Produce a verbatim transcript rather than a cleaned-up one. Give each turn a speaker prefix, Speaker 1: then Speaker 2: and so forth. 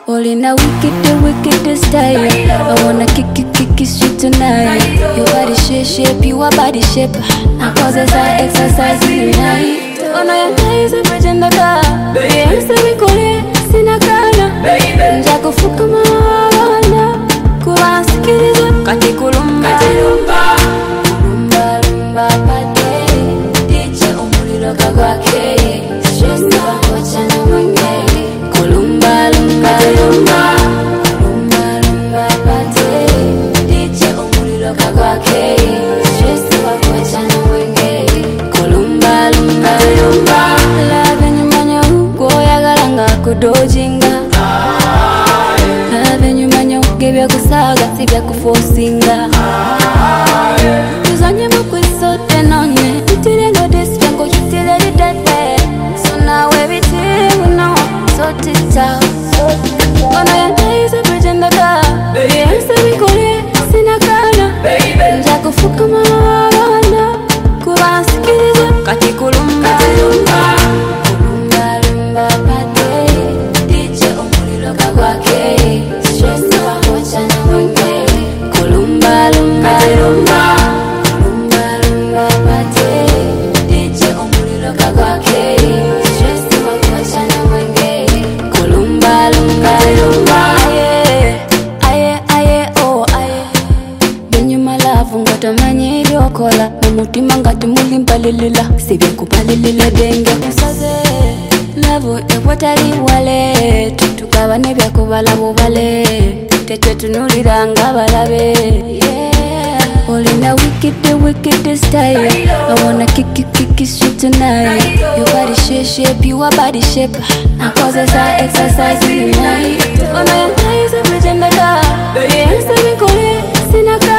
Speaker 1: All in a wicked, the wicked style. I wanna kick it, kick it straight tonight. Your body shape, shape, you a body shape. I cause it's a exercise tonight. Oh no, your eyes are bridging the car. Baby, I'm still calling, sinakana. Njako fuka mawana. Kuwa sikiriza, kati kulumba. Kulumba, lumba, pate. Diche umuliro kagwake. Stress never kocha na mwenge. Kulumba, lumba, lumba. Kulumba, lumba, pate. Diche umuliro kagwake. Stress never kocha na mwenge. Kulumba, lumba, lumba. Love and you manyo, goya galanga kudojinga. Love and you manyo, give you kusaga, sibya kufosinga. Tuzanye mukwiso tenone, itile no dispengo, itile di dete. So now everything we know, sort it out. Oh no, your days are bridging the gap. Baby, I'm still calling, sinakana. Njako fuka mawana. Kuwa sikiriza, kati kulumba. Kulumba, lumba, pate. Diche umuliro kagwake. Stress never kocha na mwenge. Kulumba, lumba, lumba. Kulumba, lumba, pate. Diche umuliro kagwake. Stress never kocha na mwenge. Kulumba, lumba, lumba. Aye, aye, aye, oh aye. Benyu malavu ngatamanyi ebyokola. Umutima ngati mulimbalilila. Sibye kupalilila denge kusaze. Love ekwatali wale. Tukaba nebyakubala bubale. Tetwe tunulira nga balabe. Yeah. All in a wicked, the wicked style. I wanna kick it, kick it straight tonight. Your body shape, shape, you a body shape. I cause it's a exercise tonight. Oh no, your eyes are bridging the gap. Baby, I'm still calling, sinaka.